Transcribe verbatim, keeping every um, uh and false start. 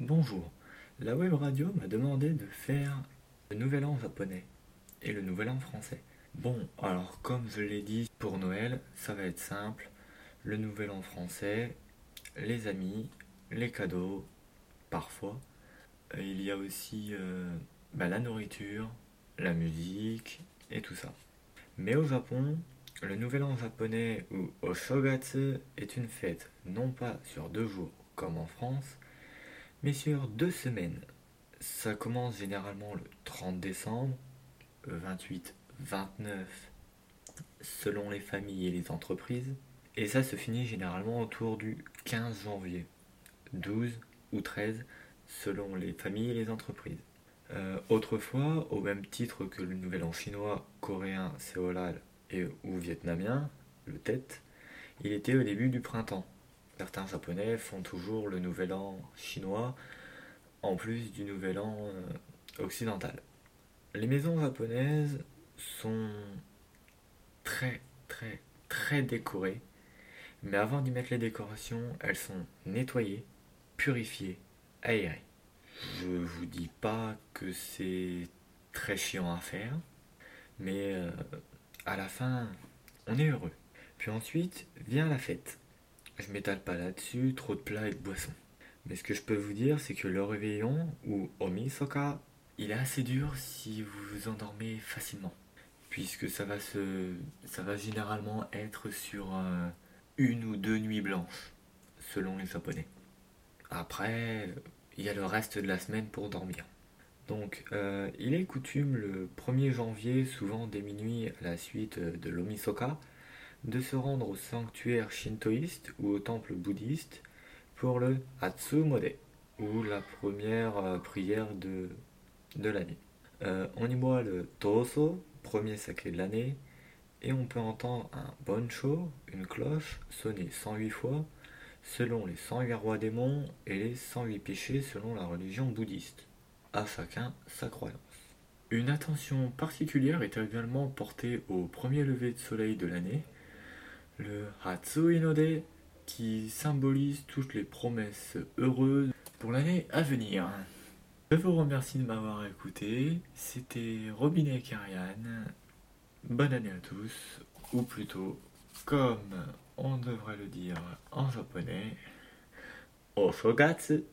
Bonjour, la web radio m'a demandé de faire le nouvel an japonais et le nouvel an français. Bon, alors comme je l'ai dit, pour Noël, ça va être simple. Le nouvel an français, les amis, les cadeaux, parfois. Euh, Il y a aussi euh, bah, la nourriture, la musique et tout ça. Mais au Japon, le nouvel an japonais ou Oshogatsu est une fête non pas sur deux jours comme en France, mais sur deux semaines. Ça commence généralement le trente décembre, vingt-huit, vingt-neuf selon les familles et les entreprises. Et ça se finit généralement autour du quinze janvier, douze ou treize selon les familles et les entreprises. Euh, autrefois, au même titre que le nouvel an chinois, coréen, séolal et ou vietnamien, le Tet, il était au début du printemps. Certains japonais font toujours le nouvel an chinois en plus du nouvel an euh, occidental. Les maisons japonaises sont très très très décorées, mais avant d'y mettre les décorations, elles sont nettoyées, purifiées, aérées. Je vous dis pas que c'est très chiant à faire, mais euh, à la fin, on est heureux. Puis ensuite vient la fête. Je m'étale pas là-dessus, trop de plats et de boissons. Mais ce que je peux vous dire, c'est que le réveillon, ou Omisoka, il est assez dur si vous vous endormez facilement. Puisque ça va, se, ça va généralement être sur euh, une ou deux nuits blanches, selon les Japonais. Après, il y a le reste de la semaine pour dormir. Donc, euh, il est coutume le premier janvier, souvent dès minuit à la suite de l'Omisoka, de se rendre au sanctuaire shintoïste ou au temple bouddhiste pour le Hatsumode, ou la première euh, prière de, de l'année. Euh, on y boit le Toso, premier saké de l'année, et on peut entendre un Boncho, une cloche, sonner cent huit fois, selon les cent huit rois démons et les cent huit péchés selon la religion bouddhiste. À chacun sa croyance. Une attention particulière est également portée au premier lever de soleil de l'année, le Hatsuinode, qui symbolise toutes les promesses heureuses pour l'année à venir. Je vous remercie de m'avoir écouté. C'était Robinet et Karian. Bonne année à tous, ou plutôt, comme on devrait le dire en japonais, Oshogatsu.